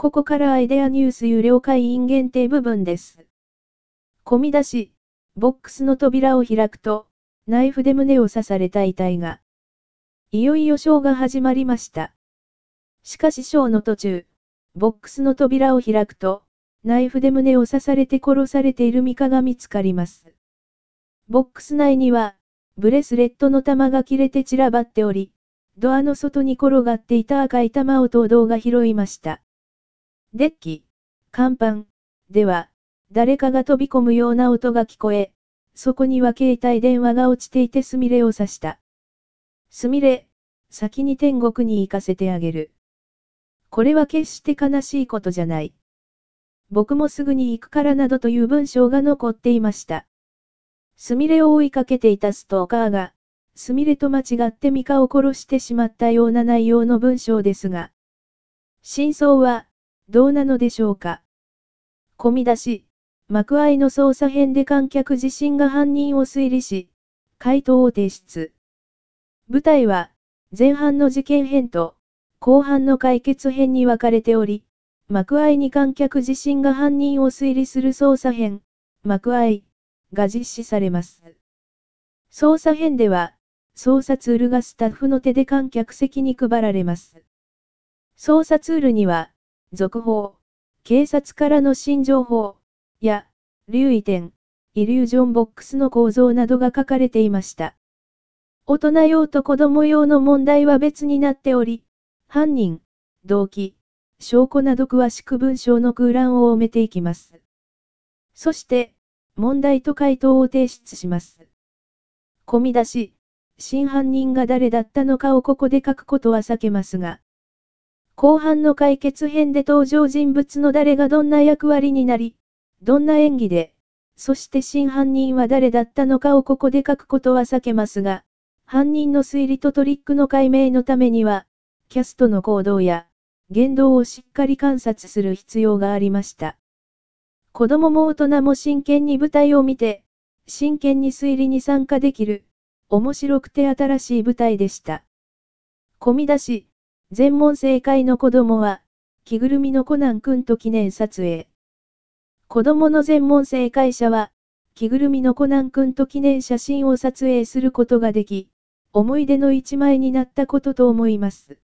ここからアイデアニュース有料会員限定部分です。込み出し、ボックスの扉を開くと、ナイフで胸を刺された遺体が。いよいよショーが始まりました。しかしショーの途中、ボックスの扉を開くと、ナイフで胸を刺されて殺されているミカが見つかります。ボックス内には、ブレスレットの玉が切れて散らばっており、ドアの外に転がっていた赤い玉を東堂が拾いました。デッキ、甲板、では、誰かが飛び込むような音が聞こえ、そこには携帯電話が落ちていてすみれを刺した。すみれ、先に天国に行かせてあげる。これは決して悲しいことじゃない。僕もすぐに行くからなどという文章が残っていました。すみれを追いかけていたストーカーが、すみれと間違ってミカを殺してしまったような内容の文章ですが、真相は、どうなのでしょうか。込み出し、幕間の捜査編で観客自身が犯人を推理し、回答を提出。舞台は、前半の事件編と、後半の解決編に分かれており、幕間に観客自身が犯人を推理する捜査編、幕間が実施されます。捜査編では、捜査ツールがスタッフの手で観客席に配られます。捜査ツールには、続報、警察からの新情報、や、留意点、イリュージョンボックスの構造などが書かれていました。大人用と子供用の問題は別になっており、犯人、動機、証拠など詳しく文章の空欄を埋めていきます。そして、問題と回答を提出します。込み出し、真犯人が誰だったのかをここで書くことは避けますが、後半の解決編で登場人物の誰がどんな役割になり、どんな演技で、そして真犯人は誰だったのかをここで書くことは避けますが、犯人の推理とトリックの解明のためには、キャストの行動や言動をしっかり観察する必要がありました。子供も大人も真剣に舞台を見て、真剣に推理に参加できる、面白くて新しい舞台でした。込み出し、全問正解の子供は、着ぐるみのコナン君と記念撮影。子供の全問正解者は、着ぐるみのコナン君と記念写真を撮影することができ、思い出の一枚になったことと思います。